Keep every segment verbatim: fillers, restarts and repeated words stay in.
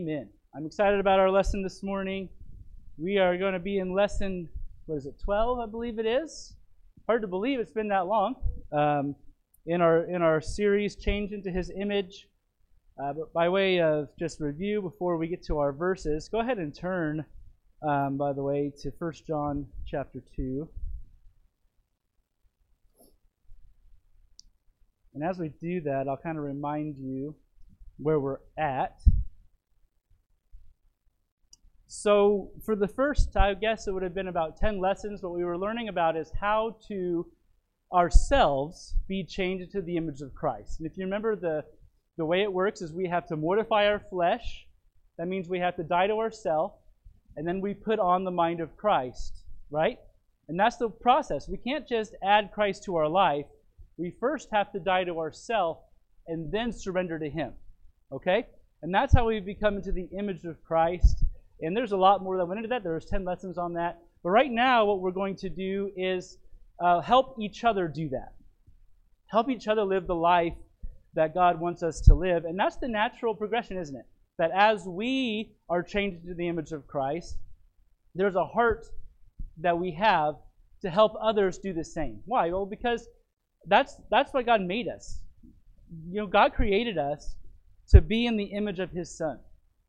Amen. I'm excited about our lesson this morning. We are going to be in lesson, what is it, twelve, I believe it is. Hard to believe it's been that long. Um, in our in our series, Change into His Image. Uh, but by way of just review, before we get to our verses, go ahead and turn, um, by the way, to First John chapter two. And as we do that, I'll kind of remind you where we're at. So for the first, I guess it would have been about ten lessons. What we were learning about is how to ourselves be changed into the image of Christ. And if you remember, the, the way it works is we have to mortify our flesh. That means we have to die to ourselves. And then we put on the mind of Christ, right? And that's the process. We can't just add Christ to our life. We first have to die to ourselves and then surrender to Him. Okay? And that's how we become into the image of Christ. And there's a lot more that went into that. There's ten lessons on that. But right now, what we're going to do is uh, help each other do that. Help each other live the life that God wants us to live. And that's the natural progression, isn't it? That as we are changed into the image of Christ, there's a heart that we have to help others do the same. Why? Well, because that's that's why God made us. You know, God created us to be in the image of His Son.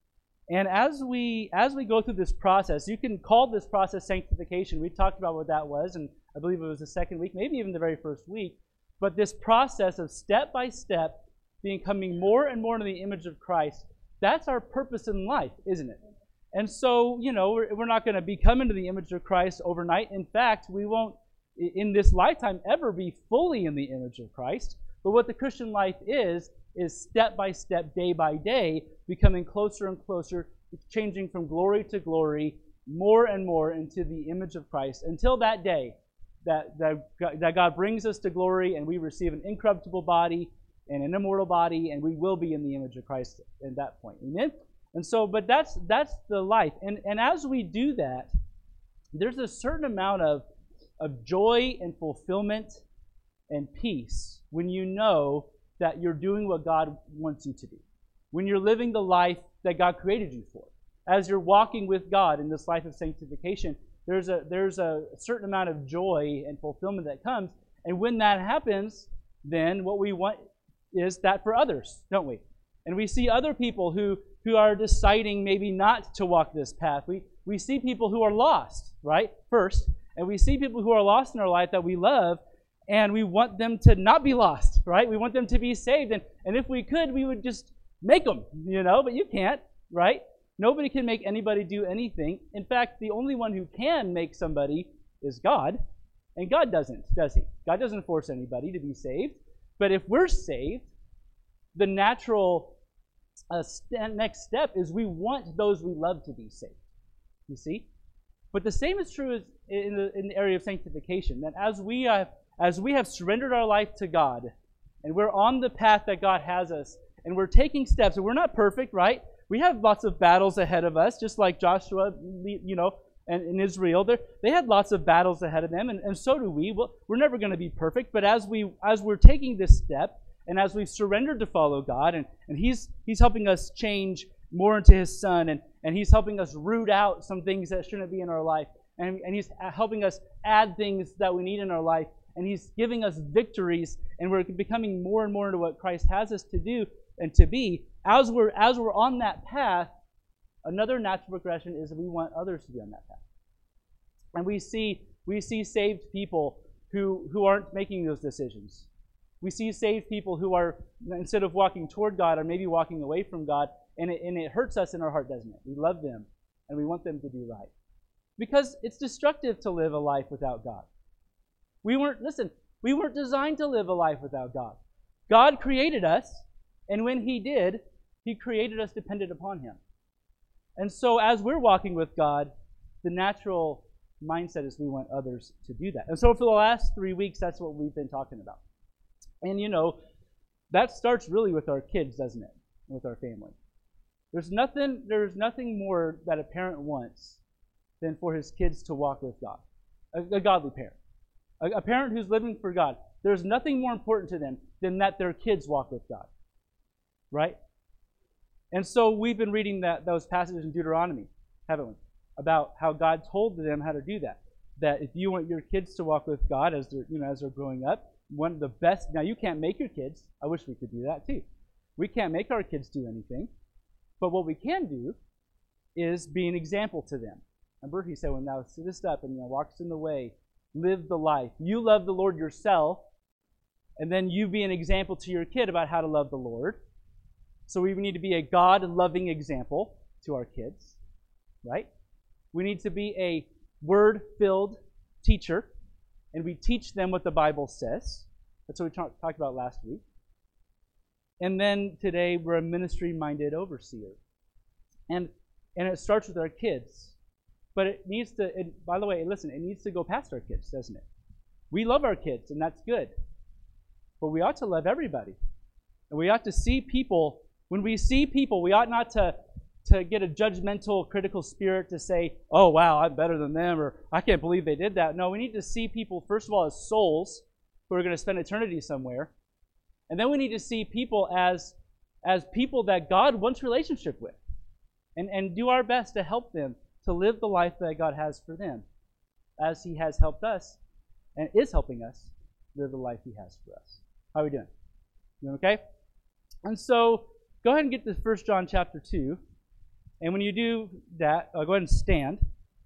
And as we as we go through this process, you can call this process sanctification. We talked about what that was, and I believe it was the second week, maybe even the very first week. But this process of step by step becoming more and more into the image of Christ, that's our purpose in life, isn't it? And so, you know, we're, we're not going to become into the image of Christ overnight. In fact, we won't, in this lifetime, ever be fully in the image of Christ. But what the Christian life is, is step by step, day by day, becoming closer and closer, changing from glory to glory, more and more into the image of Christ, until that day that, that, that God brings us to glory and we receive an incorruptible body and an immortal body, and we will be in the image of Christ at that point. Amen? And so, but that's that's the life. And, and as we do that, there's a certain amount of, of joy and fulfillment and peace when you know that you're doing what God wants you to do. When you're living the life that God created you for. As you're walking with God in this life of sanctification, there's a there's a certain amount of joy and fulfillment that comes. And when that happens, then what we want is that for others, don't we? And we see other people who, who are deciding maybe not to walk this path. We, we see people who are lost, right, first. And we see people who are lost in our life that we love, and we want them to not be lost, right? We want them to be saved. And, and if we could, we would just make them, you know, but you can't, right? Nobody can make anybody do anything. In fact, the only one who can make somebody is God. And God doesn't, does He? God doesn't force anybody to be saved. But if we're saved, the natural uh, st- next step is we want those we love to be saved. You see? But the same is true as in the, in the area of sanctification. That as we have As we have surrendered our life to God, and we're on the path that God has us, and we're taking steps, and we're not perfect, right? We have lots of battles ahead of us, just like Joshua, you know, and in Israel. They had lots of battles ahead of them, and, and so do we. Well, we're never going to be perfect, but as, we, as we're taking this step, and as we've surrendered to follow God, and, and He's He's helping us change more into His Son, and, and He's helping us root out some things that shouldn't be in our life, and, and He's helping us add things that we need in our life, and He's giving us victories, and we're becoming more and more into what Christ has us to do and to be. As we're as we're on that path, another natural progression is that we want others to be on that path. And we see we see saved people who, who aren't making those decisions. We see saved people who are, instead of walking toward God, are maybe walking away from God, and it, and it hurts us in our heart, doesn't it? We love them, and we want them to do right. Because it's destructive to live a life without God. We weren't, listen, we weren't designed to live a life without God. God created us, and when He did, He created us dependent upon Him. And so as we're walking with God, the natural mindset is we want others to do that. And so for the last three weeks, that's what we've been talking about. And you know, that starts really with our kids, doesn't it? With our family. There's nothing, there's nothing more that a parent wants than for his kids to walk with God. A, a godly parent. A, a parent who's living for God. There's nothing more important to them than that their kids walk with God. Right? And so we've been reading that those passages in Deuteronomy, haven't we? About how God told them how to do that. That if you want your kids to walk with God as they're, you know, as they're growing up, one of the best, now you can't make your kids, I wish we could do that too. We can't make our kids do anything, but what we can do is be an example to them. Remember, he said, when thou sittest up and you know, walks in the way, live the life. You love the Lord yourself, and then you be an example to your kid about how to love the Lord. So we need to be a God-loving example to our kids, right? We need to be a word-filled teacher, and we teach them what the Bible says. That's what we talk, talked about last week. And then today, we're a ministry-minded overseer. And and it starts with our kids. But it needs to, it, by the way, listen, it needs to go past our kids, doesn't it? We love our kids, and that's good. But we ought to love everybody. And we ought to see people, when we see people, we ought not to, to get a judgmental, critical spirit to say, oh, wow, I'm better than them, or I can't believe they did that. No, we need to see people, first of all, as souls who are going to spend eternity somewhere. And then we need to see people as, as people that God wants relationship with. And, and do our best to help them to live the life that God has for them, as He has helped us and is helping us live the life He has for us. How are we doing? Doing okay? And so, go ahead and get to First John chapter two. And when you do that, uh, go ahead and stand.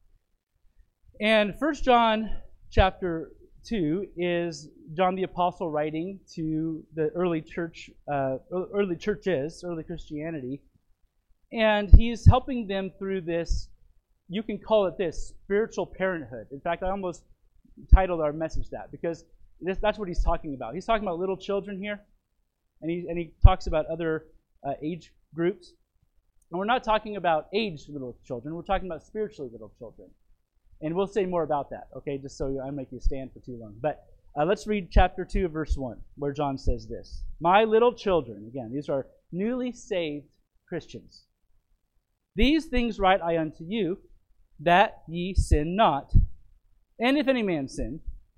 And First John chapter two is John the Apostle writing to the early church, uh, early churches, early Christianity. And he's helping them through this, you can call it this, spiritual parenthood. In fact, I almost titled our message that, because this, that's what he's talking about. He's talking about little children here, and he, and he talks about other uh, age groups. And we're not talking about aged little children, we're talking about spiritually little children. And we'll say more about that, okay, just so I don't make you stand for too long. But uh, let's read chapter two, verse one, where John says this. My little children, again, these are newly saved Christians. These things write I unto you, that ye sin not. And if any man sin,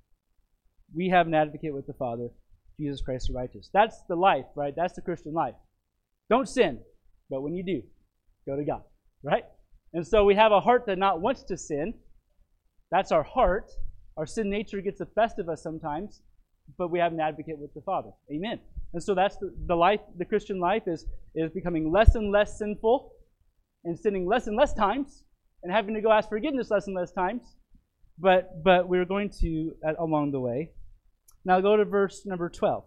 we have an advocate with the Father, Jesus Christ the righteous. That's the life, right? That's the Christian life. Don't sin, but when you do, go to God, right? And so we have a heart that not wants to sin. That's our heart. Our sin nature gets the best of us sometimes, but we have an advocate with the Father. Amen. And so that's the, the life, the Christian life is, is becoming less and less sinful, and sinning less and less times, and having to go ask forgiveness less and less times. But but we're going to uh, along the way. Now go to verse number twelve.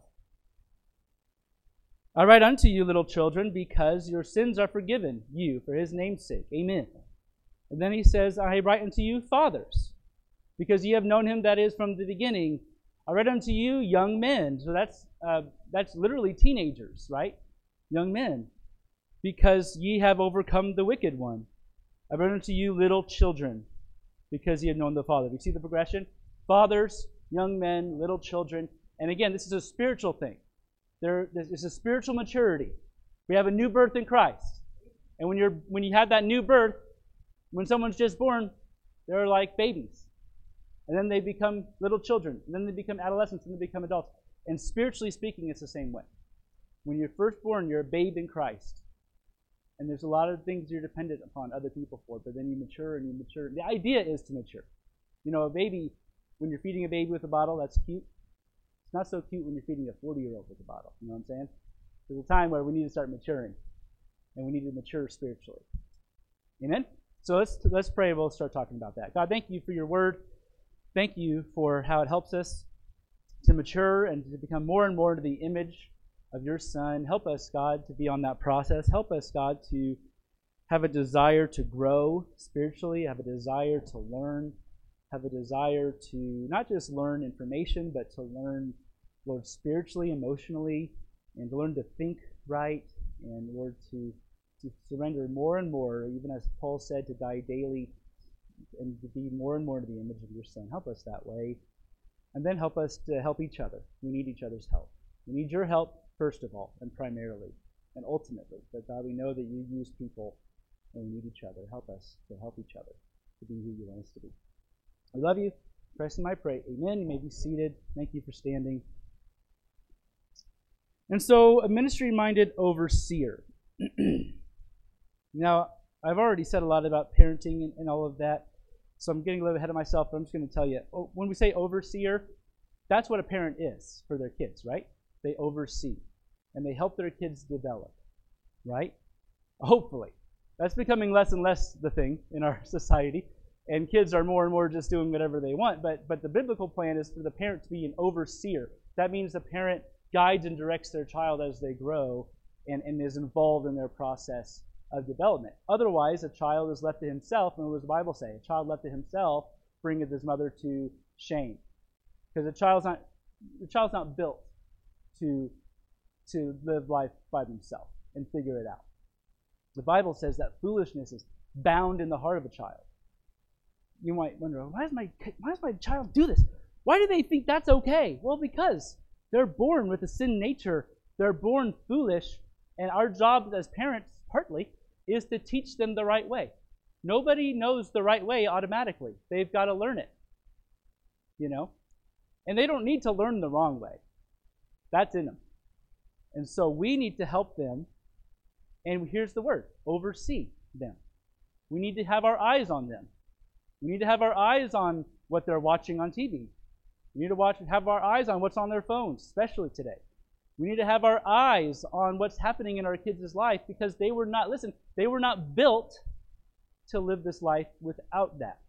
I write unto you, little children, because your sins are forgiven you for His name's sake. Amen. And then he says, I write unto you, fathers, because ye have known Him that is from the beginning. I write unto you, young men. So that's uh, that's literally teenagers, right? Young men. Because ye have overcome the wicked one. I write unto you, little children, because ye have known the Father. Do you see the progression? Fathers, young men, little children. And again, this is a spiritual thing. There, this is a spiritual maturity. We have a new birth in Christ. And when you're when you have that new birth, when someone's just born, they're like babies. And then they become little children. And then they become adolescents, and they become adults. And spiritually speaking, it's the same way. When you're first born, you're a babe in Christ. And there's a lot of things you're dependent upon other people for, but then you mature and you mature. The idea is to mature. You know, a baby, when you're feeding a baby with a bottle, that's cute. It's not so cute when you're feeding a forty-year-old with a bottle. You know what I'm saying? There's a time where we need to start maturing, and we need to mature spiritually. Amen? So let's let's pray and we'll start talking about that. God, thank you for your word. Thank you for how it helps us to mature and to become more and more to the image of your Son. Help us, God, to be on that process. Help us, God, to have a desire to grow spiritually, have a desire to learn, have a desire to not just learn information, but to learn, Lord, spiritually, emotionally, and to learn to think right, and, Lord, to, to surrender more and more, even as Paul said, to die daily and to be more and more to the image of your Son. Help us that way. And then help us to help each other. We need each other's help. We need your help, first of all, and primarily, and ultimately. But God, we know that you use people, and we need each other. Help us to help each other to be who you want us to be. I love you. In Christ's name I pray. Amen. You may be seated. Thank you for standing. And so, a ministry-minded overseer. Now, I've already said a lot about parenting and, and all of that, so I'm getting a little ahead of myself, but I'm just going to tell you, when we say overseer, that's what a parent is for their kids, right? They oversee, and they help their kids develop, right? Hopefully. That's becoming less and less the thing in our society, and kids are more and more just doing whatever they want, but, but the biblical plan is for the parent to be an overseer. That means the parent guides and directs their child as they grow and, and is involved in their process of development. Otherwise, a child is left to himself, and what does the Bible say? A child left to himself bringeth his mother to shame. Because a child's not the child's not built to, to live life by themselves and figure it out. The Bible says that foolishness is bound in the heart of a child. You might wonder, why does my why does my child do this? Why do they think that's okay? Well, because they're born with a sin nature. They're born foolish, and our job as parents, partly, is to teach them the right way. Nobody knows the right way automatically. They've got to learn it. You know? And they don't need to learn the wrong way. That's in them. And so we need to help them, and here's the word, oversee them. We need to have our eyes on them. We need to have our eyes on what they're watching on T V. We need to watch, have our eyes on what's on their phones, especially today. We need to have our eyes on what's happening in our kids' life, because they were not, listen, they were not built to live this life without that.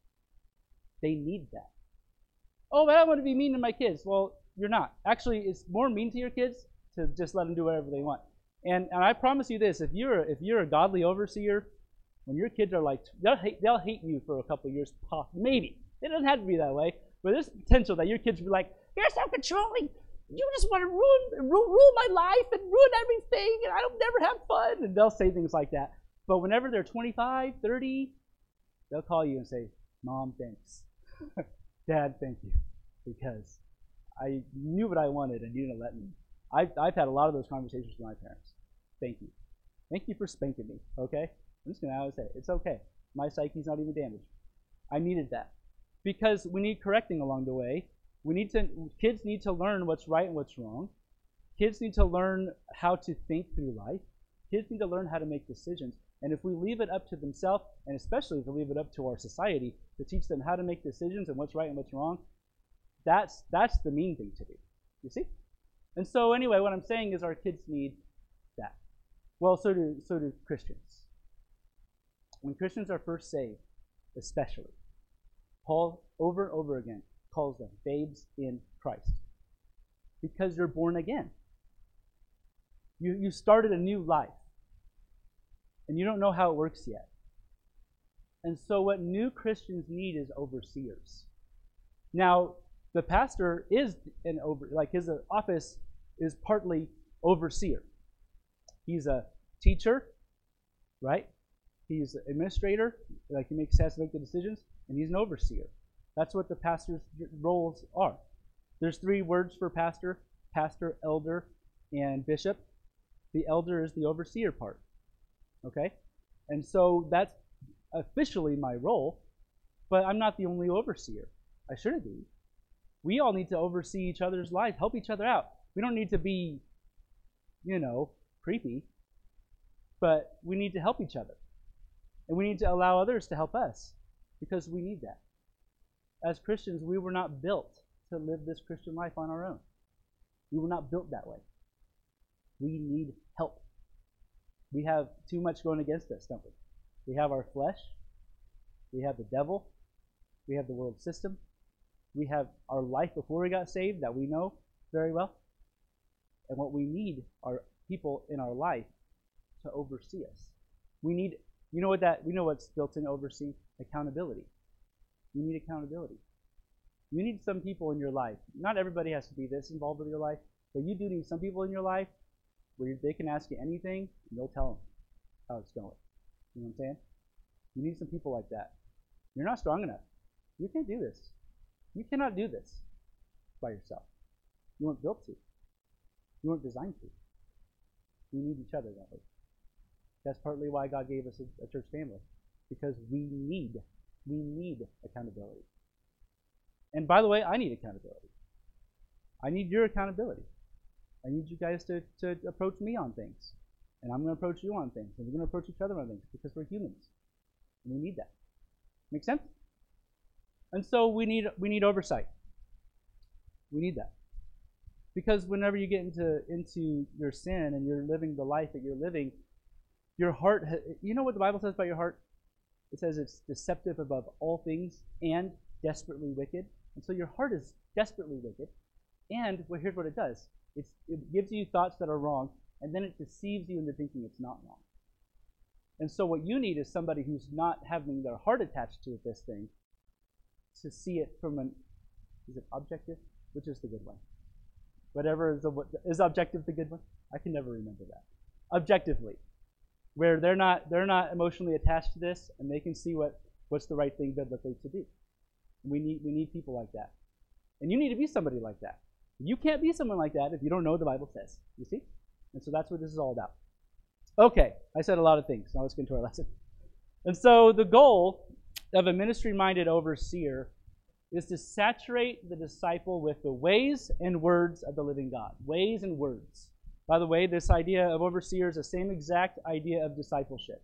They need that. Oh, but I want to be mean to my kids. Well, you're not. Actually, it's more mean to your kids to just let them do whatever they want. And and I promise you this, if you're if you're a godly overseer, when your kids are like, they'll hate, they'll hate you for a couple of years, maybe. It doesn't have to be that way, but there's potential that your kids will be like, you're so controlling. You just want to ruin, ruin, ruin my life and ruin everything, and I don't never have fun. And they'll say things like that. But whenever they're twenty-five, thirty, they'll call you and say, Mom, thanks. Dad, thank you. Because I knew what I wanted and you didn't let me. I've, I've had a lot of those conversations with my parents. Thank you. Thank you for spanking me, okay? I'm just going to always say, it's okay. My psyche's not even damaged. I needed that. Because we need correcting along the way. We need to, kids need to learn what's right and what's wrong. Kids need to learn how to think through life. Kids need to learn how to make decisions. And if we leave it up to themselves, and especially if we leave it up to our society to teach them how to make decisions and what's right and what's wrong, that's that's the mean thing to do. You see? And so anyway, what I'm saying is our kids need that. Well, so do so do Christians. When Christians are first saved, especially, Paul over and over again calls them babes in Christ. Because you're born again. You you started a new life. And you don't know how it works yet. And so what new Christians need is overseers. Now, the pastor is an over, like his office is partly overseer. He's a teacher, right? He's an administrator, like he makes has to make the decisions, and he's an overseer. That's what the pastor's roles are. There's three words for pastor: pastor, elder, and bishop. The elder is the overseer part. Okay? And so that's officially my role, but I'm not the only overseer. I shouldn't be. We all need to oversee each other's lives, help each other out. We don't need to be, you know, creepy, but we need to help each other. And we need to allow others to help us, because we need that. As Christians, we were not built to live this Christian life on our own. We were not built that way. We need help. We have too much going against us, don't we? We have our flesh. We have the devil. We have the world system. We have our life before we got saved that we know very well. And what we need are people in our life to oversee us. We need, you know what that, we know what's built in oversee? Accountability. You need accountability. You need some people in your life. Not everybody has to be this involved with your life, but you do need some people in your life where they can ask you anything, and you'll tell them how it's going. You know what I'm saying? You need some people like that. You're not strong enough. You can't do this. You cannot do this by yourself. You weren't built to. You weren't designed to. We need each other that way. That's partly why God gave us a, a church family, because we need, we need accountability. And by the way, I need accountability. I need your accountability. I need you guys to, to approach me on things. And I'm going to approach you on things. And we're going to approach each other on things because we're humans. And we need that. Make sense? And so we need we need oversight. We need that. Because whenever you get into into your sin and you're living the life that you're living, your heart, you know what the Bible says about your heart? It says it's deceptive above all things and desperately wicked. And so your heart is desperately wicked. And well, here's what it does. It's, it gives you thoughts that are wrong, and then it deceives you into thinking it's not wrong. And so what you need is somebody who's not having their heart attached to this thing to see it from an, is it objective? Which is the good one? Whatever is the, is objective the good one? I can never remember that. Objectively, where they're not they're not emotionally attached to this, and they can see what, what's the right thing biblically to do. We need we need people like that, and you need to be somebody like that. You can't be someone like that if you don't know what the Bible says. You see, and so that's what this is all about. Okay, I said a lot of things. Now let's get into our lesson. And so the goal of a ministry-minded overseer is to saturate the disciple with the ways and words of the living God. Ways and words. By the way, this idea of overseer is the same exact idea of discipleship.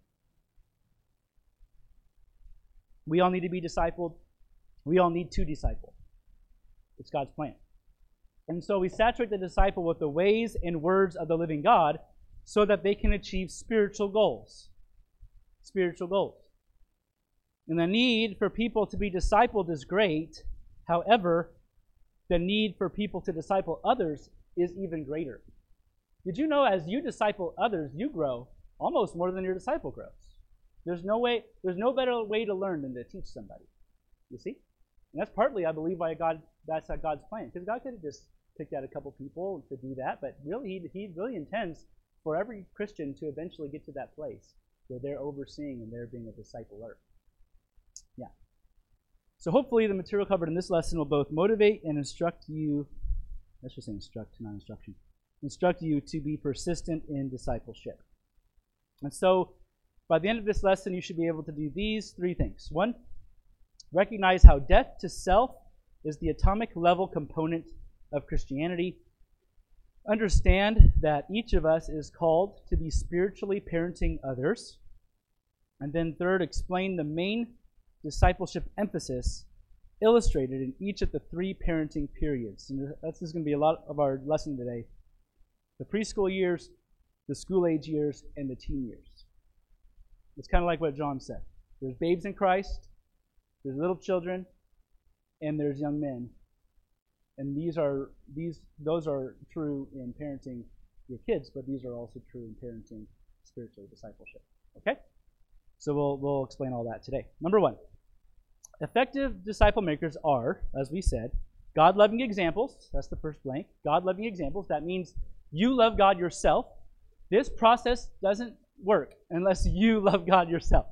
We all need to be discipled. We all need to disciple. It's God's plan. And so we saturate the disciple with the ways and words of the living God so that they can achieve spiritual goals. Spiritual goals. And the need for people to be discipled is great. However, the need for people to disciple others is even greater. Did you know as you disciple others, you grow almost more than your disciple grows? There's no way, there's no better way to learn than to teach somebody. You see? And that's partly, I believe, why God, that's God's plan. Because God could have just picked out a couple people to do that, but really, He, he really intends for every Christian to eventually get to that place where they're overseeing and they're being a discipler. Yeah. So hopefully the material covered in this lesson will both motivate and instruct you, let's just say instruct, not instruction, instruct you to be persistent in discipleship. And so by the end of this lesson, you should be able to do these three things. One, recognize how death to self is the atomic level component of Christianity. Understand that each of us is called to be spiritually parenting others. And then third, explain the main discipleship emphasis illustrated in each of the three parenting periods. And this is going to be a lot of our lesson today. The preschool years, the school age years, and the teen years. It's kind of like what John said. There's babes in Christ, there's little children, and there's young men. And these are these those are true in parenting your kids, but these are also true in parenting spiritual discipleship. Okay? So we'll we'll explain all that today. Number one, effective disciple makers are, as we said, God-loving examples. That's the first blank. God-loving examples. That means you love God yourself. This process doesn't work unless you love God yourself.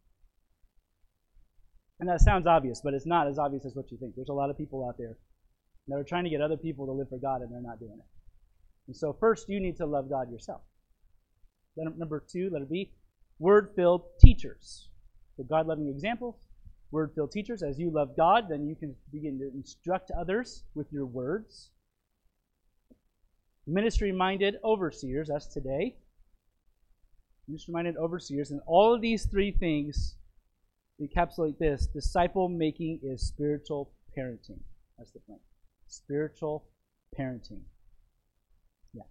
And that sounds obvious, but it's not as obvious as what you think. There's a lot of people out there that are trying to get other people to live for God, and they're not doing it. And so first, you need to love God yourself. Then number two, let it be, word-filled teachers. So God-loving examples, word-filled teachers. As you love God, then you can begin to instruct others with your words. Ministry-minded overseers, that's today. Ministry-minded overseers. And all of these three things encapsulate this. Disciple making is spiritual parenting. That's the point. Spiritual parenting. Yeah.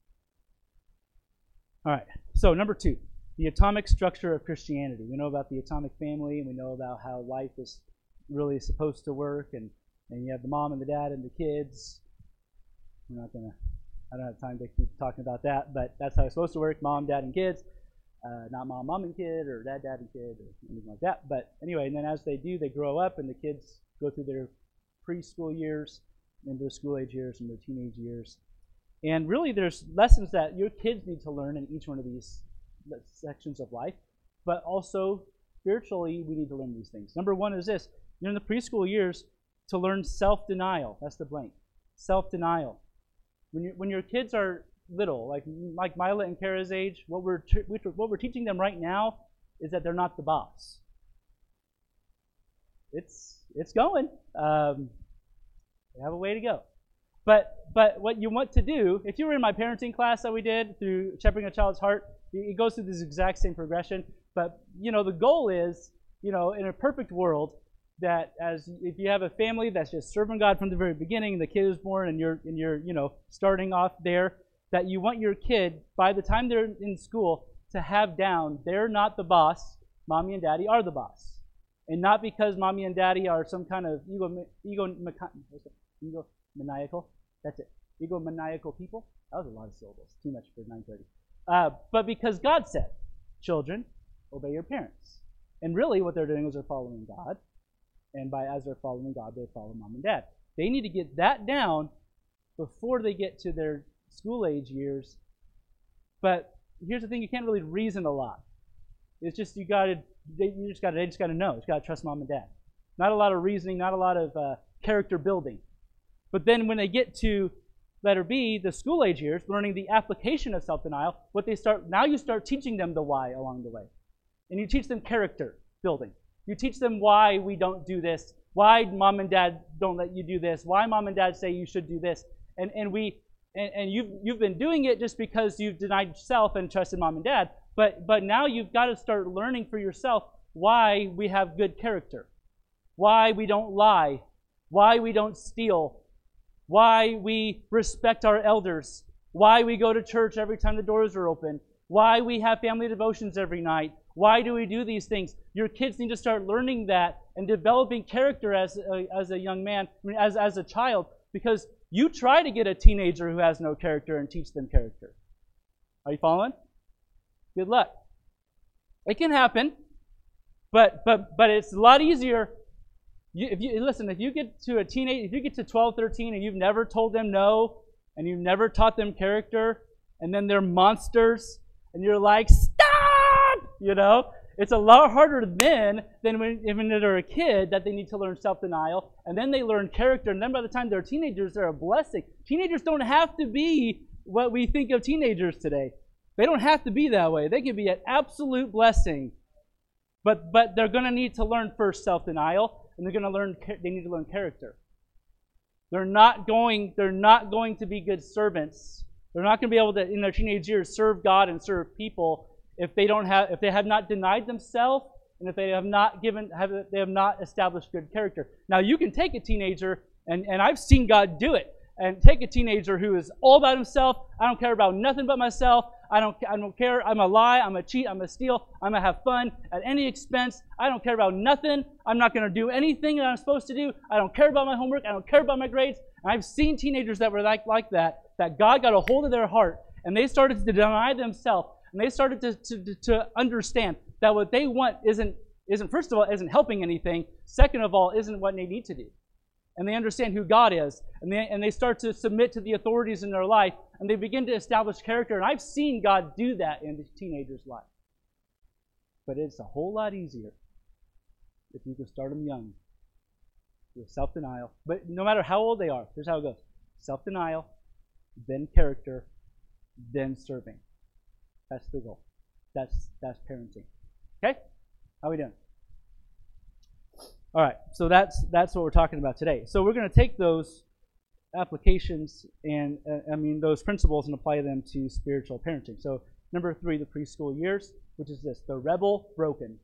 All right. So number two, the atomic structure of Christianity. We know about the atomic family, and we know about how life is really supposed to work, and, and you have the mom and the dad and the kids. We're not going to, I don't have time to keep talking about that, but that's how it's supposed to work, mom, dad, and kids. Uh, not mom, mom, and kid, or dad, dad, and kid, or anything like that. But anyway, and then as they do, they grow up, and the kids go through their preschool years, into their school age years, and their teenage years. And really, there's lessons that your kids need to learn in each one of these sections of life, but also spiritually, we need to learn these things. Number one is this: you're in the preschool years to learn self-denial. That's the blank. Self-denial. When you when your kids are little, like like Mila and Kara's age, what we're what we're teaching them right now is that they're not the boss. It's it's going. Um, they have a way to go, But but what you want to do, if you were in my parenting class that we did through Shepherding a Child's Heart, it goes through this exact same progression. But, you know, the goal is, you know, in a perfect world, that as if you have a family that's just serving God from the very beginning, the kid is born and you're, and you're, you know, starting off there, that you want your kid, by the time they're in school, to have down, they're not the boss, mommy and daddy are the boss. And not because mommy and daddy are some kind of ego, ego, ego maniacal, that's it, egomaniacal people. That was a lot of syllables, too much for nine thirty. Uh, but because God said, children, obey your parents. And really what they're doing is they're following God. And by as they're following God, they follow mom and dad. They need to get that down before they get to their school age years. But here's the thing, you can't really reason a lot. It's just you gotta they you just gotta they just gotta know. You just gotta trust mom and dad. Not a lot of reasoning, not a lot of uh, character building. But then when they get to letter B, the school age years, learning the application of self-denial, what they start now you start teaching them the why along the way. And you teach them character building. You teach them why we don't do this, why mom and dad don't let you do this, why mom and dad say you should do this. And and we and, and you've you've been doing it just because you've denied yourself and trusted mom and dad. But but now you've got to start learning for yourself why we have good character, why we don't lie, why we don't steal, why we respect our elders, why we go to church every time the doors are open, why we have family devotions every night. Why do we do these things? Your kids need to start learning that and developing character as a, as a young man, I mean, as, as a child, because you try to get a teenager who has no character and teach them character. Are you following? Good luck. It can happen, but but but it's a lot easier. You, if you listen, if you get to a teenage, if you get to twelve, thirteen, and you've never told them no, and you've never taught them character, and then they're monsters, and you're like, you know, it's a lot harder then than when, when they're a kid that they need to learn self-denial, and then they learn character, and then by the time they're teenagers, they're a blessing. Teenagers don't have to be what we think of teenagers today. They don't have to be that way. They can be an absolute blessing, but but they're going to need to learn first self-denial, and they're going to learn. They need to learn character. They're not going. They're not going to be good servants. They're not going to be able to, in their teenage years, serve God and serve people if they don't have, if they have not denied themselves, and if they have not given, have they have not established good character. Now you can take a teenager, and, and I've seen God do it, and take a teenager who is all about himself. I don't care about nothing but myself. I don't, I don't care. I'm a lie. I'm a cheat. I'm a steal. I'm gonna have fun at any expense. I don't care about nothing. I'm not gonna do anything that I'm supposed to do. I don't care about my homework. I don't care about my grades. And I've seen teenagers that were like like that. That God got a hold of their heart, and they started to deny themselves. And they started to, to, to understand that what they want isn't, isn't, first of all, isn't helping anything. Second of all, isn't what they need to do. And they understand who God is. And they, and they start to submit to the authorities in their life. And they begin to establish character. And I've seen God do that in the teenager's life. But it's a whole lot easier if you can start them young with self-denial. But no matter how old they are, here's how it goes. Self-denial, then character, then serving. That's the goal. That's that's parenting. Okay? How are we doing? All right. So that's that's what we're talking about today. So we're going to take those applications and uh, I mean those principles and apply them to spiritual parenting. So number three, the preschool years, which is this: the rebel broken.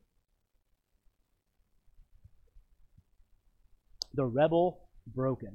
The rebel broken.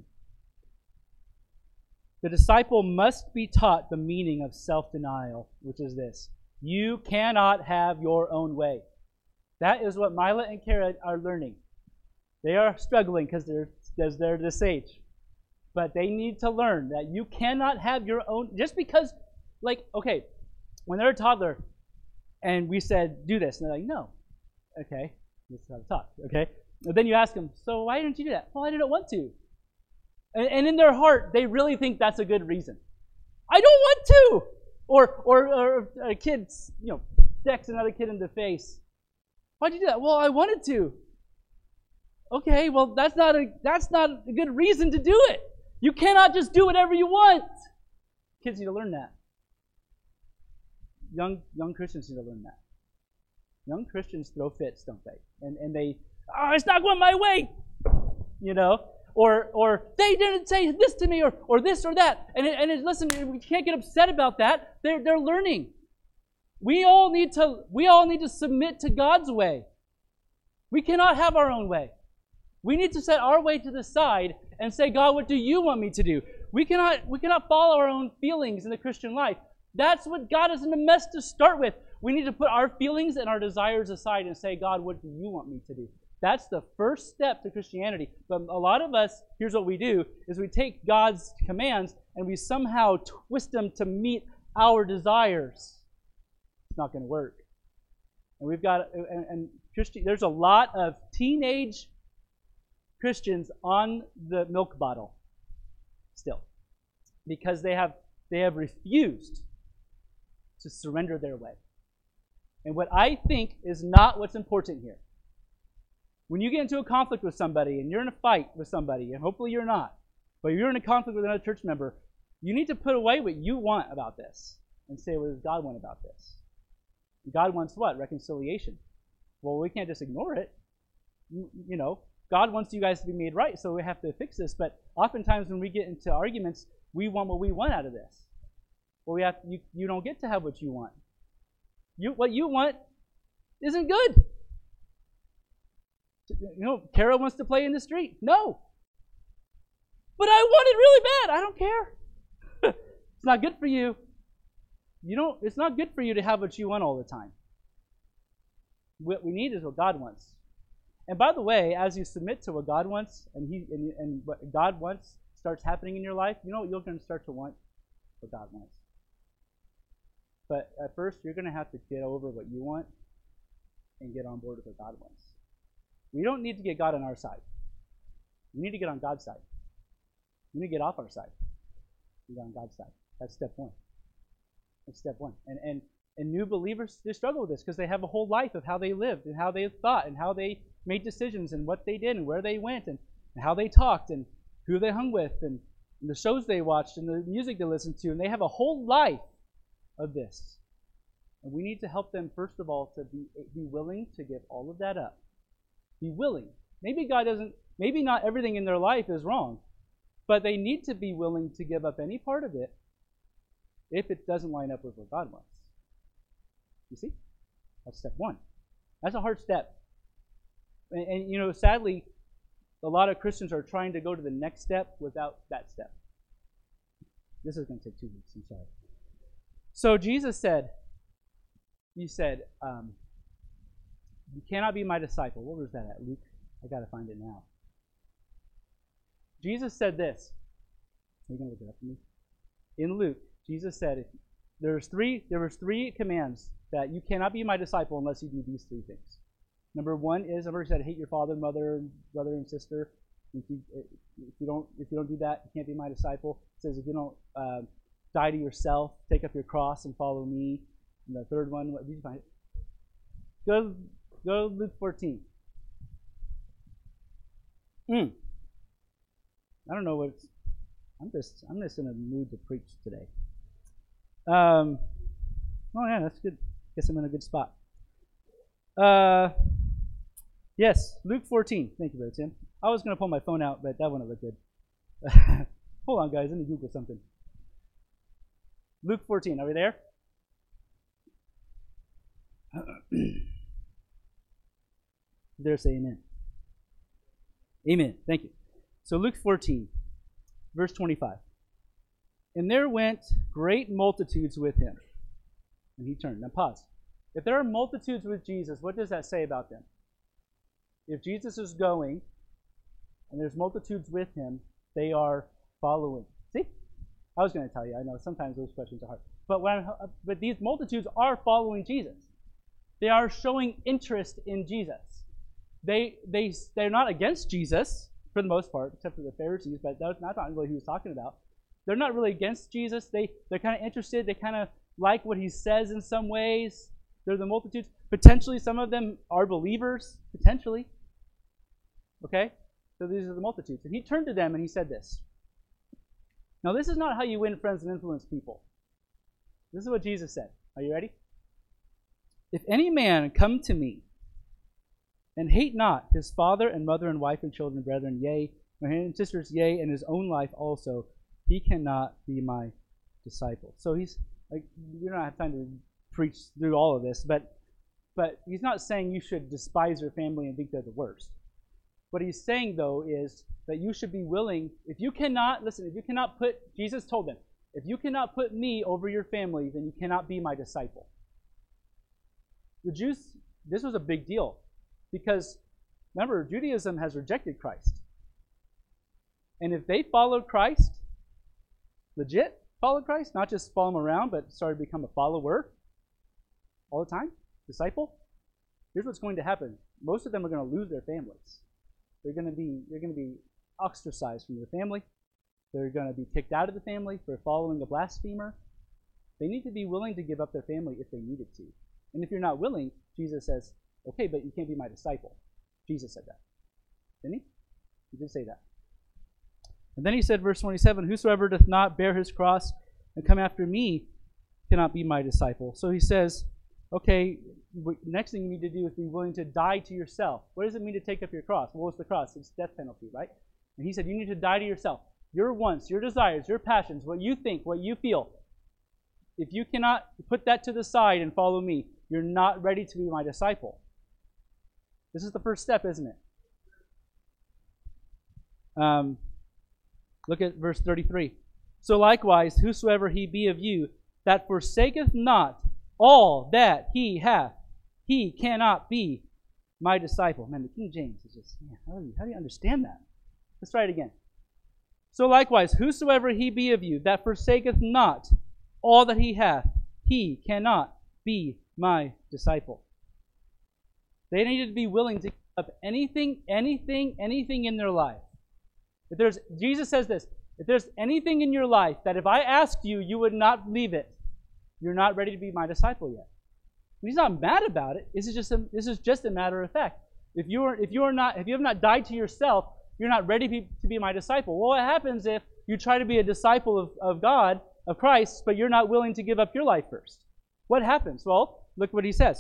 The disciple must be taught the meaning of self-denial, which is this: you cannot have your own way. That is what Mila and Kara are learning. They are struggling because they're, because they're this age. But they need to learn that you cannot have your own, just because, like, okay, when they're a toddler and we said, do this, and they're like, no. Okay, this is how to talk, okay? And then you ask them, so why didn't you do that? Well, I didn't want to. And, and in their heart, they really think that's a good reason. I don't want to. Or, or, or a kid, you know, decks another kid in the face. Why'd you do that? Well, I wanted to. Okay, well, that's not a that's not a good reason to do it. You cannot just do whatever you want. Kids need to learn that. Young young Christians need to learn that. Young Christians throw fits, don't they? And and they, oh, it's not going my way. You know, or or they didn't say this to me, or or this or that. And it, and it, listen, we can't get upset about that. They're they're learning. We all need to we all need to submit to God's way. We cannot have our own way. We need to set our way to the side and say, God, what do you want me to do? We cannot we cannot follow our own feelings in the Christian life. That's what got us in a mess to start with. We need to put our feelings and our desires aside and say, God, what do you want me to do? That's the first step to Christianity. But a lot of us, here's what we do, is we take God's commands and we somehow twist them to meet our desires. It's not going to work. And we've got, and, and Christian, there's a lot of teenage Christians on the milk bottle still, because they have they have refused to surrender their way. And what I think is not what's important here. When you get into a conflict with somebody and you're in a fight with somebody, and hopefully you're not, but you're in a conflict with another church member, you need to put away what you want about this and say, what does God want about this? God wants what? Reconciliation. Well, we can't just ignore it. You, you know, God wants you guys to be made right, so we have to fix this. But oftentimes when we get into arguments, we want what we want out of this. Well, we have you, you don't get to have what you want. You what you want isn't good. You know, Carol wants to play in the street. No. But I want it really bad. I don't care. It's not good for you. You don't it's not good for you to have what you want all the time. What we need is what God wants. And by the way, as you submit to what God wants, and he and, and what God wants starts happening in your life, you know what you're going to start to want? What God wants. But at first, you're going to have to get over what you want and get on board with what God wants. We don't need to get God on our side. We need to get on God's side. We need to get off our side and get on God's side. That's step one. That's step one. And and and new believers, they struggle with this because they have a whole life of how they lived and how they thought and how they made decisions and what they did and where they went and, and how they talked and who they hung with and, and the shows they watched and the music they listened to. And they have a whole life of this. And we need to help them, first of all, to be, be willing to give all of that up. Be willing. Maybe God doesn't, maybe not everything in their life is wrong, but they need to be willing to give up any part of it if it doesn't line up with what God wants. You see? That's step one. That's a hard step. And, and you know, sadly, a lot of Christians are trying to go to the next step without that step. This is going to take two weeks. I'm sorry. So Jesus said, he said, um, you cannot be my disciple. What was that at? Luke? I got to find it now. Jesus said this. Are you going to look it up for me? In Luke, Jesus said, if there's three, there was three commands that you cannot be my disciple unless you do these three things. Number one is, I've already said, hate your father, mother, brother, and sister. If you, if you don't, if you don't do that, you can't be my disciple. It says if you don't uh, die to yourself, take up your cross and follow me. And the third one, what did you find it? Go, go Luke fourteen. Mm. I don't know what. It's, I'm just, I'm just in a mood to preach today. Um. Oh yeah, that's good. Guess I'm in a good spot. Uh. Yes, Luke fourteen. Thank you, Brother Tim. I was going to pull my phone out, but that wouldn't look good. Hold on, guys. Let me Google something. Luke fourteen. Are we there? There, say amen. Amen. Thank you. So Luke fourteen, verse twenty-five. And there went great multitudes with him. And he turned. Now pause. If there are multitudes with Jesus, what does that say about them? If Jesus is going and there's multitudes with him, they are following. See? I was going to tell you. I know sometimes those questions are hard. But when but these multitudes are following Jesus. They are showing interest in Jesus. They they they're not against Jesus for the most part, except for the Pharisees. But that's not really who he was talking about. They're not really against Jesus. They they're kind of interested. They kind of like what he says in some ways. They're the multitudes. Potentially, some of them are believers. Potentially. Okay? So these are the multitudes. And he turned to them and he said this. Now, this is not how you win friends and influence people. This is what Jesus said. Are you ready? If any man come to me and hate not his father and mother and wife and children and brethren, yea, my and sisters, yea, and his own life also, he cannot be my disciple. So he's like, we don't have time to preach through all of this, but but he's not saying you should despise your family and think they're the worst. What he's saying, though, is that you should be willing, if you cannot, listen, if you cannot put, Jesus told them, if you cannot put me over your family, then you cannot be my disciple. The Jews, this was a big deal because, remember, Judaism has rejected Christ. And if they followed Christ, legit followed Christ, not just follow him around, but started to become a follower all the time, disciple, here's what's going to happen. Most of them are going to lose their families. They're going to be, they're going to be ostracized from their family. They're going to be kicked out of the family for following a blasphemer. They need to be willing to give up their family if they needed to. And if you're not willing, Jesus says, okay, but you can't be my disciple. Jesus said that. Didn't he? He did say that. And then he said, verse twenty-seven, whosoever doth not bear his cross and come after me cannot be my disciple. So he says, okay, next thing you need to do is be willing to die to yourself. What does it mean to take up your cross? Well, what's the cross? It's death penalty, right? And he said, you need to die to yourself. Your wants, your desires, your passions, what you think, what you feel. If you cannot put that to the side and follow me, you're not ready to be my disciple. This is the first step, isn't it? Um, look at verse thirty-three. So likewise, whosoever he be of you that forsaketh not all that he hath, he cannot be my disciple. Man, the King James is just, man, how do you, how do you understand that? Let's try it again. So likewise, whosoever he be of you that forsaketh not all that he hath, he cannot be my disciple. They needed to be willing to give up anything, anything, anything in their life. If there's, Jesus says this, if there's anything in your life that if I asked you, you would not leave it, you're not ready to be my disciple yet. And he's not mad about it. This is just a, this is just a matter of fact. If you are if you are not if you have not died to yourself, you're not ready to be my disciple. Well, what happens if you try to be a disciple of, of God, of Christ, but you're not willing to give up your life first? What happens? Well, look what he says.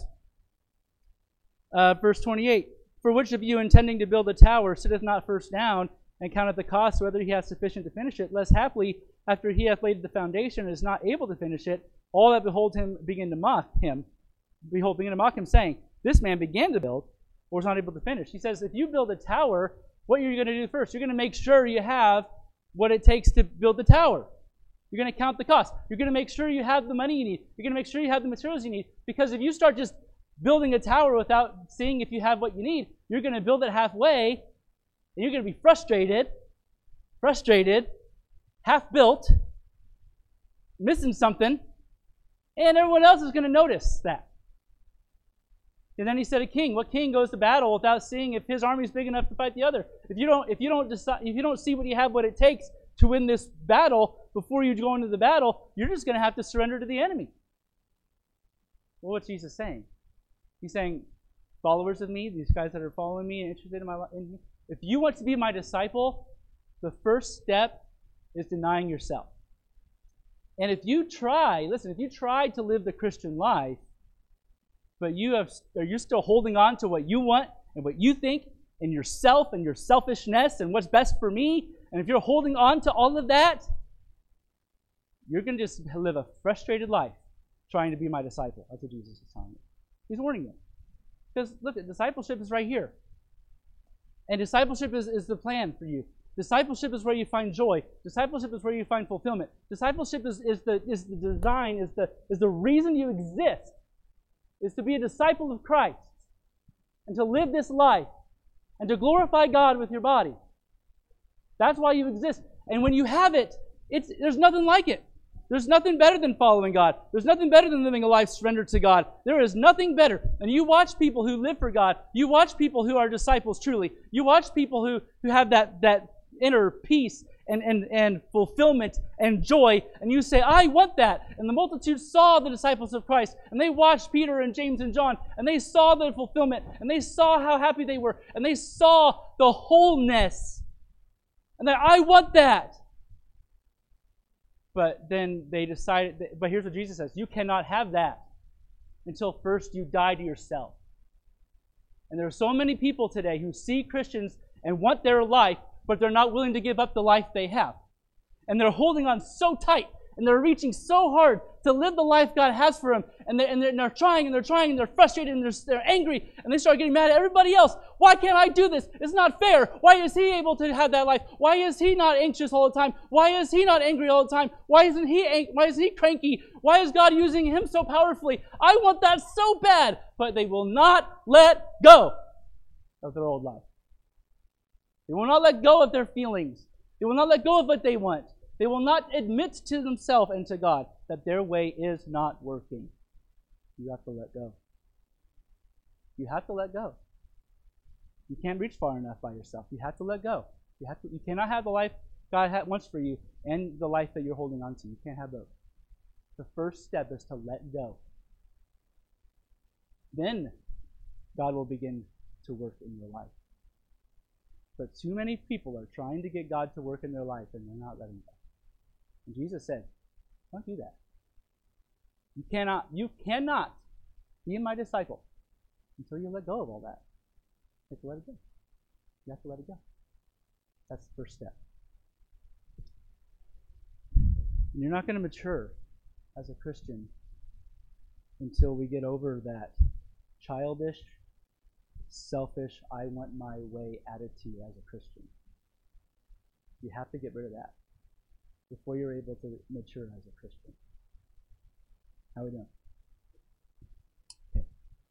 Uh, verse twenty-eight. For which of you intending to build a tower sitteth not first down and counteth the cost whether he hath sufficient to finish it, lest haply after he hath laid the foundation and is not able to finish it, all that behold him begin to mock him, behold, begin to mock him, saying, this man began to build, or was not able to finish. He says, if you build a tower, what you're going to do first? You're going to make sure you have what it takes to build the tower. You're going to count the cost. You're going to make sure you have the money you need. You're going to make sure you have the materials you need. Because if you start just building a tower without seeing if you have what you need, you're going to build it halfway, and you're going to be frustrated, frustrated, half-built, missing something, and everyone else is going to notice that. And then he said, a king. What king goes to battle without seeing if his army is big enough to fight the other? If you don't, if you don't decide, if you don't see what you have, what it takes to win this battle before you go into the battle, you're just going to have to surrender to the enemy. Well, what's Jesus saying? He's saying, followers of me, these guys that are following me and interested in my life, if you want to be my disciple, the first step is denying yourself. And if you try, listen, if you try to live the Christian life, but you have, or you're still holding on to what you want and what you think and yourself and your selfishness and what's best for me, and if you're holding on to all of that, you're going to just live a frustrated life trying to be my disciple. That's what Jesus is telling you. He's warning you. Because look, discipleship is right here. And discipleship is, is the plan for you. Discipleship is where you find joy. Discipleship is where you find fulfillment. Discipleship is, is, the, is the design, is the, is the reason you exist, is to be a disciple of Christ and to live this life and to glorify God with your body. That's why you exist. And when you have it, it's, there's nothing like it. There's nothing better than following God. There's nothing better than living a life surrendered to God. There is nothing better. And you watch people who live for God. You watch people who are disciples truly. You watch people who, who have that, that inner peace and, and, and fulfillment and joy. And you say, I want that. And the multitude saw the disciples of Christ. And they watched Peter and James and John. And they saw the fulfillment. And they saw how happy they were. And they saw the wholeness. And that I want that. But then they decided, that, but here's what Jesus says, you cannot have that until first you die to yourself. And there are so many people today who see Christians and want their life but they're not willing to give up the life they have. And they're holding on so tight, and they're reaching so hard to live the life God has for them. And they're, and they're, and they're trying, and they're trying, and they're frustrated, and they're, they're angry, and they start getting mad at everybody else. Why can't I do this? It's not fair. Why is he able to have that life? Why is he not anxious all the time? Why is he not angry all the time? Why isn't he ang- Why is he cranky? Why is God using him so powerfully? I want that so bad. But they will not let go of their old life. They will not let go of their feelings. They will not let go of what they want. They will not admit to themselves and to God that their way is not working. You have to let go. You have to let go. You can't reach far enough by yourself. You have to let go. You have to. You cannot have the life God wants for you and the life that you're holding on to. You can't have both. The first step is to let go. Then God will begin to work in your life. But too many people are trying to get God to work in their life, and they're not letting go. And Jesus said, don't do that. You cannot, you cannot be my disciple until you let go of all that. You have to let it go. You have to let it go. That's the first step. And you're not going to mature as a Christian until we get over that childish, selfish, I want my way attitude as a Christian. You have to get rid of that before you're able to mature as a Christian. How are we doing? Okay.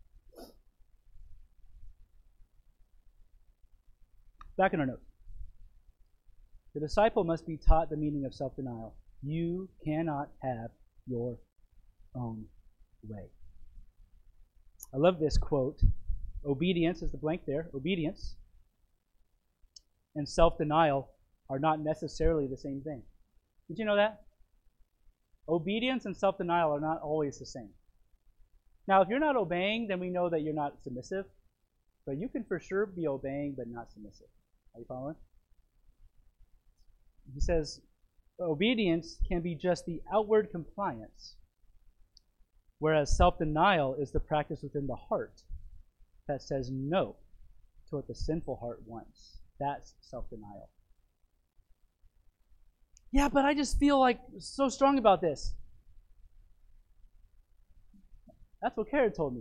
Back in our notes. The disciple must be taught the meaning of self-denial. You cannot have your own way. I love this quote. Obedience is the blank there. Obedience and self-denial are not necessarily the same thing. Did you know that? Obedience and self-denial are not always the same. Now, if you're not obeying, then we know that you're not submissive. But you can for sure be obeying but not submissive. Are you following? He says, obedience can be just the outward compliance, whereas self-denial is the practice within the heart that says no to what the sinful heart wants. That's self-denial. Yeah, but I just feel like so strong about this. That's what Kara told me.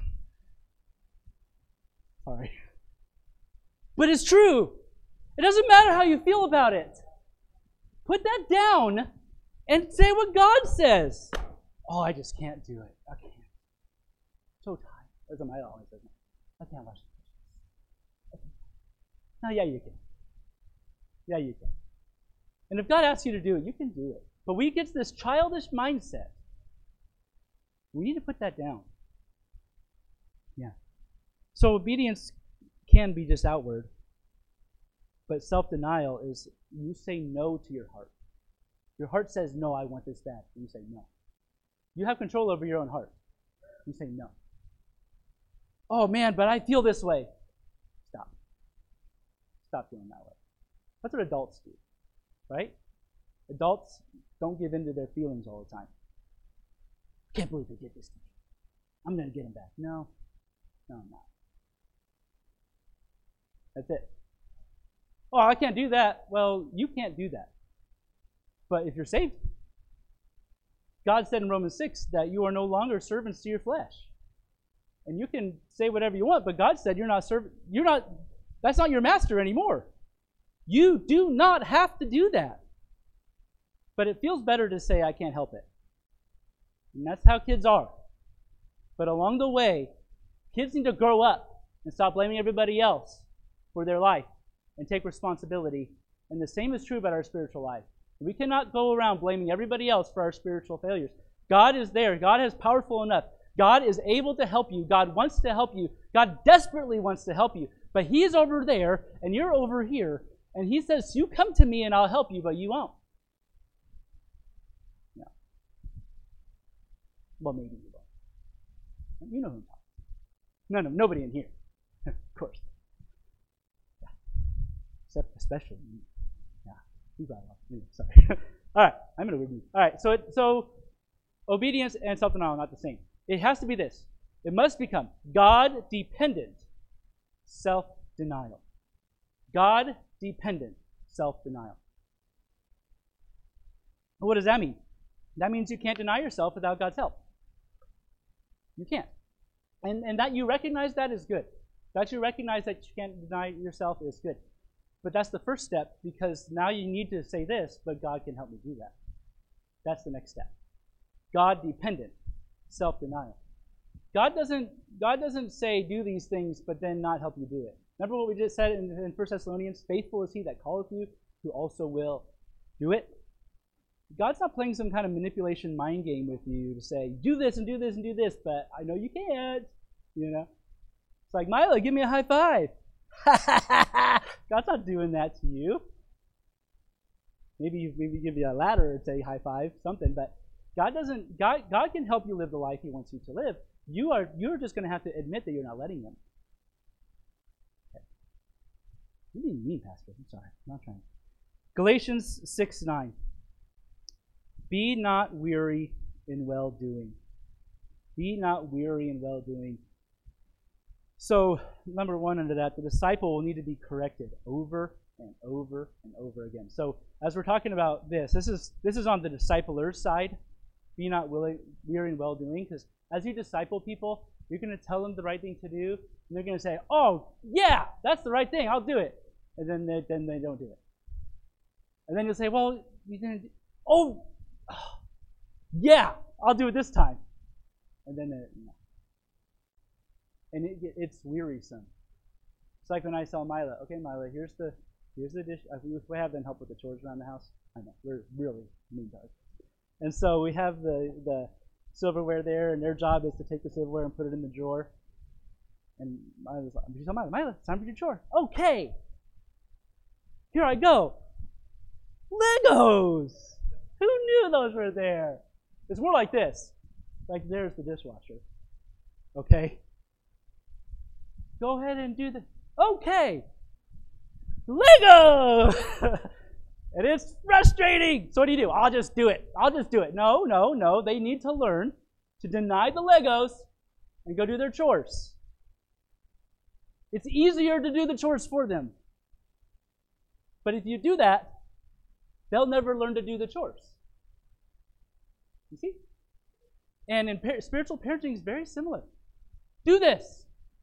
Sorry. But it's true. It doesn't matter how you feel about it. Put that down and say what God says. Oh, I just can't do it. I can't. So tired. That's what my always says. I can't watch it. No, yeah, you can. Yeah, you can. And if God asks you to do it, you can do it. But we get this childish mindset. We need to put that down. Yeah. So obedience can be just outward, but self-denial is you say no to your heart. Your heart says, no, I want this bad. And you say no. You have control over your own heart. You say no. Oh man, but I feel this way. Stop. Stop feeling that way. That's what adults do, right? Adults don't give in to their feelings all the time. I can't believe they did this to me. I'm going to get them back. No. No, I'm not. That's it. Oh, I can't do that. Well, you can't do that. But if you're saved, God said in Romans six that you are no longer servants to your flesh. And you can say whatever you want, but God said you're not servant, you're not, that's not your master anymore. You do not have to do that. But it feels better to say, I can't help it. And that's how kids are. But along the way, kids need to grow up and stop blaming everybody else for their life and take responsibility. And the same is true about our spiritual life. We cannot go around blaming everybody else for our spiritual failures. God is there. God is powerful enough. God is able to help you. God wants to help you. God desperately wants to help you. But He is over there, and you're over here, and He says, you come to me and I'll help you, but you won't. No. Well, maybe you won't. You know who I'm talking about. No, no, nobody in here. Of course. Yeah. Except especially me. Yeah. You got it off. Anyway, sorry. All right, I'm going to review. All right, so it, so obedience and self-denial are not the same. It has to be this. It must become God-dependent self-denial. God-dependent self-denial. What does that mean? That means you can't deny yourself without God's help. You can't. And, and that you recognize that is good. That you recognize that you can't deny yourself is good. But that's the first step, because now you need to say this, but God can help me do that. That's the next step. God-dependent self-denial. God doesn't, God doesn't say do these things, but then not help you do it. Remember what we just said in, in First Thessalonians? Faithful is he that calleth you, who also will do it. God's not playing some kind of manipulation mind game with you to say, do this and do this and do this, but I know you can't. You know? It's like, Mila, give me a high five. God's not doing that to you. Maybe maybe give you a ladder and say high five, something, but God doesn't God God can help you live the life he wants you to live. You are you're just gonna have to admit that you're not letting him. Okay. What do you mean, Pastor? I'm sorry. I'm not trying. Galatians six nine. Be not weary in well doing. Be not weary in well doing. So, number one under that, the disciple will need to be corrected over and over and over again. So, as we're talking about this, this is this is on the discipler's side. Be not willing, weary in well doing, because as you disciple people, you're going to tell them the right thing to do, and they're going to say, "Oh, yeah, that's the right thing. I'll do it," and then they, then they don't do it. And then you'll say, "Well, you didn't." Oh, yeah, I'll do it this time, and then they, no. And it, it's wearisome. It's like when I tell Mila, "Okay, Mila, here's the here's the dish." We have them help with the chores around the house. I know we're really mean dogs. And so we have the, the silverware there, and their job is to take the silverware and put it in the drawer. And I was like, "You tell Mila, Mila, it's time for your chore." Okay. Here I go. Legos. Who knew those were there? It's more like this. Like there's the dishwasher. Okay. Go ahead and do the. Okay. Lego. And it's frustrating. So what do you do? I'll just do it. I'll just do it. No, no, no. They need to learn to deny the Legos and go do their chores. It's easier to do the chores for them. But if you do that, they'll never learn to do the chores. You see? And in par- spiritual parenting is very similar. Do this.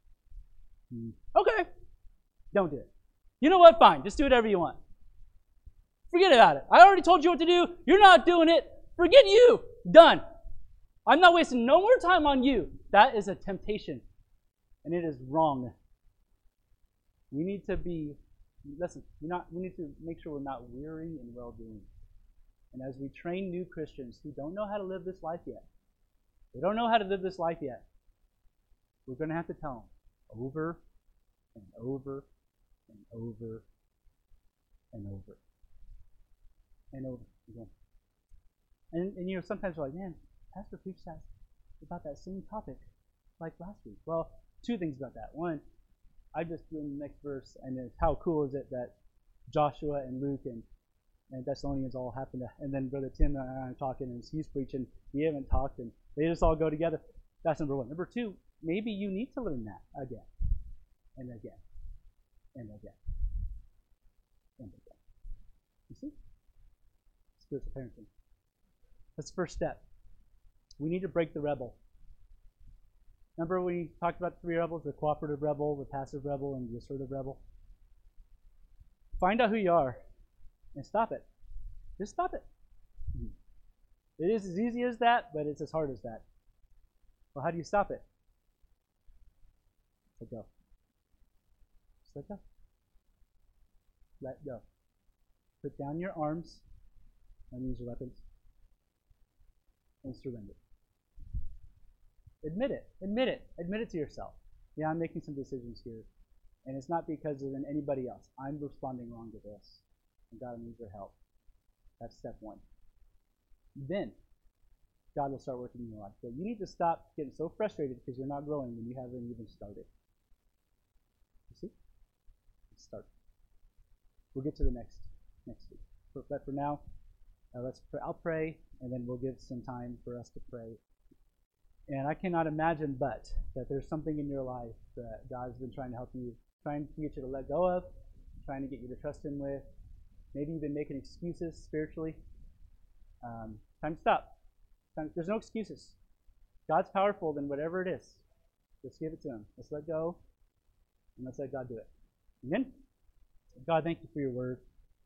Okay. Don't do it. You know what? Fine. Just do whatever you want. Forget about it. I already told you what to do. You're not doing it. Forget you. Done. I'm not wasting no more time on you. That is a temptation. And it is wrong. We need to be, listen, we're not, we need to make sure we're not weary in well-doing. And as we train new Christians who don't know how to live this life yet, they don't know how to live this life yet, we're going to have to tell them over and over and over and over and over again. And, and you know, sometimes we're like, man, Pastor preached that about that same topic like last week. Well, two things about that. One, I just do in the next verse, and it's how cool is it that Joshua and Luke and, and Thessalonians all happen to, and then Brother Tim and I are talking, and he's preaching, we haven't talked, and they just all go together. That's number one. Number two, maybe you need to learn that again, and again, and again, and again. You see? Spiritual parenting. That's the first step. We need to break the rebel. Remember we talked about the three rebels, the cooperative rebel, the passive rebel, and the assertive rebel? Find out who you are and stop it. Just stop it. It is as easy as that, but it's as hard as that. Well, how do you stop it? Let go. Just let go. Let go. Put down your arms and use your weapons and surrender. Admit it. Admit it. Admit it to yourself. Yeah, I'm making some decisions here. And it's not because of anybody else. I'm responding wrong to this. And God needs your help. That's step one. Then, God will start working in your life. So you need to stop getting so frustrated because you're not growing when you haven't even started. You see? Let's start. We'll get to the next next week. But for now, uh, let's pray. I'll pray, and then we'll give some time for us to pray. And I cannot imagine but that there's something in your life that God's been trying to help you, trying to get you to let go of, trying to get you to trust Him with, maybe you've been making excuses spiritually. Um, time to stop. Time, there's no excuses. God's powerful than whatever it is. Just give it to him. Let's let go, and let's let God do it. Amen? God, thank you for your word.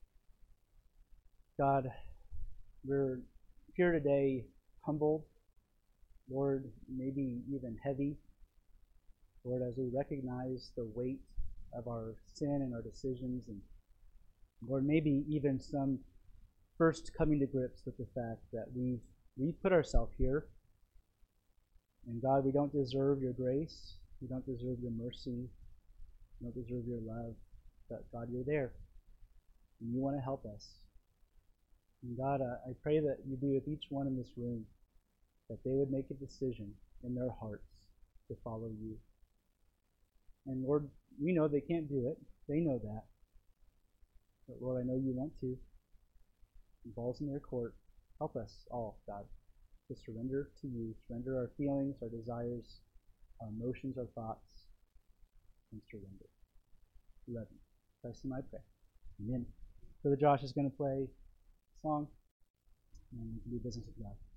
God, we're here today humbled, Lord, maybe even heavy. Lord, as we recognize the weight of our sin and our decisions, and Lord, maybe even some first coming to grips with the fact that we've we've put ourselves here. And God, we don't deserve your grace. We don't deserve your mercy. We don't deserve your love. But God, you're there. And you want to help us. And God, uh, I pray that you be with each one in this room, that they would make a decision in their hearts to follow you. And Lord, we know they can't do it. They know that. But Lord, I know you want to. The ball's in their court. Help us all, God, to surrender to you, surrender our feelings, our desires, our emotions, our thoughts, and surrender. We love you. Christ in my prayer. Amen. Brother Josh is going to play a song, and we can do business with God.